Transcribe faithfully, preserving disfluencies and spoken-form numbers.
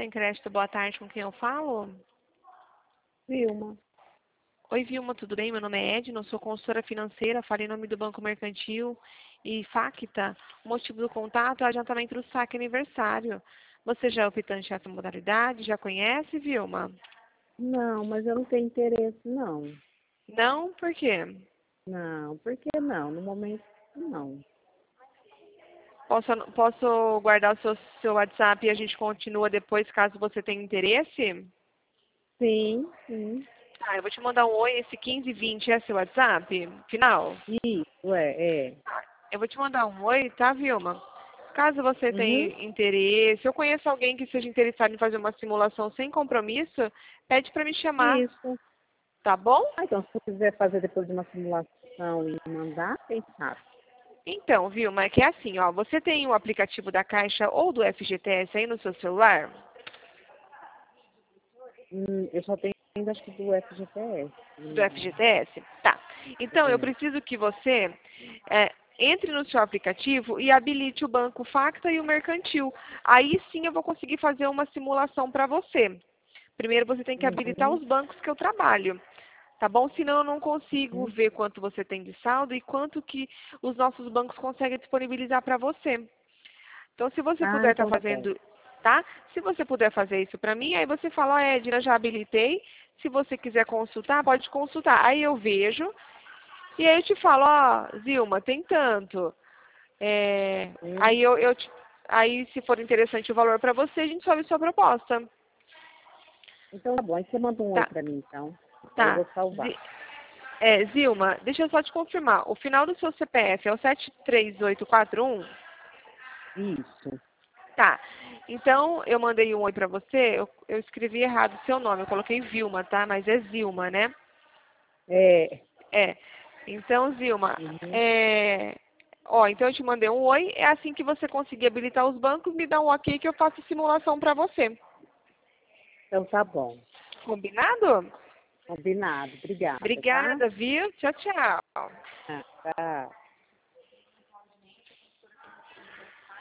Tem crédito, boa tarde, com quem eu falo? Vilma. Oi, Vilma, tudo bem? Meu nome é Edna, sou consultora financeira, falo em nome do Banco Mercantil e Facta. O motivo do contato é o adiantamento do saque aniversário. Você já é optante nessa modalidade? Já conhece, Vilma? Não, mas eu não tenho interesse, não. Não? Por quê? Não, por que não? No momento, não. Posso, posso guardar o seu, seu WhatsApp e a gente continua depois, caso você tenha interesse? Sim, sim. Ah, eu vou te mandar um oi, esse quinze vinte é seu WhatsApp? Final? Isso, é, é. Eu vou te mandar um oi, tá, Vilma? Caso você Uhum. tenha interesse, eu conheço alguém que seja interessado em fazer uma simulação sem compromisso, pede para me chamar, Isso. tá bom? Ah, então, se você quiser fazer depois de uma simulação e mandar, quem sabe? Então, Vilma, é que é assim, ó, você tem o aplicativo da Caixa ou do F G T S aí no seu celular? Hum, eu só tenho ainda, acho que do F G T S. Do Hum, F G T S? Tá. Então, eu é. preciso que você é, entre no seu aplicativo e habilite o Banco Facta e o Mercantil. Aí sim eu vou conseguir fazer uma simulação para você. Primeiro você tem que habilitar Uhum, os bancos que eu trabalho, tá bom? Senão eu não consigo uhum. ver quanto você tem de saldo e quanto que os nossos bancos conseguem disponibilizar para você. Então, se você Ah, puder estar então tá bom. fazendo, tá? Se você puder fazer isso para mim, aí você fala, ó, Edna, já habilitei. Se você quiser consultar, pode consultar. Aí eu vejo e aí eu te falo, ó, Zilma, tem tanto. É, Hum, aí eu, eu te- aí se for interessante o valor para você, a gente sobe sua proposta. Então tá bom. Aí você manda um oi Tá, pra mim, então. Aí eu tá. vou salvar. Zi- É, Zilma, deixa eu só te confirmar. O final do seu C P F é o sete três oito quatro um? Isso. Tá. Então, eu mandei um oi pra você, eu, eu escrevi errado o seu nome, eu coloquei Vilma, tá? Mas é Zilma, né? É. É. Então, Zilma, Uhum. é... Ó, então eu te mandei um oi, é assim que você conseguir habilitar os bancos, me dá um ok que eu faço simulação pra você. Então tá bom. Combinado? Combinado. Obrigada, tá? Obrigada, viu? Tchau, tchau. Ah, tá.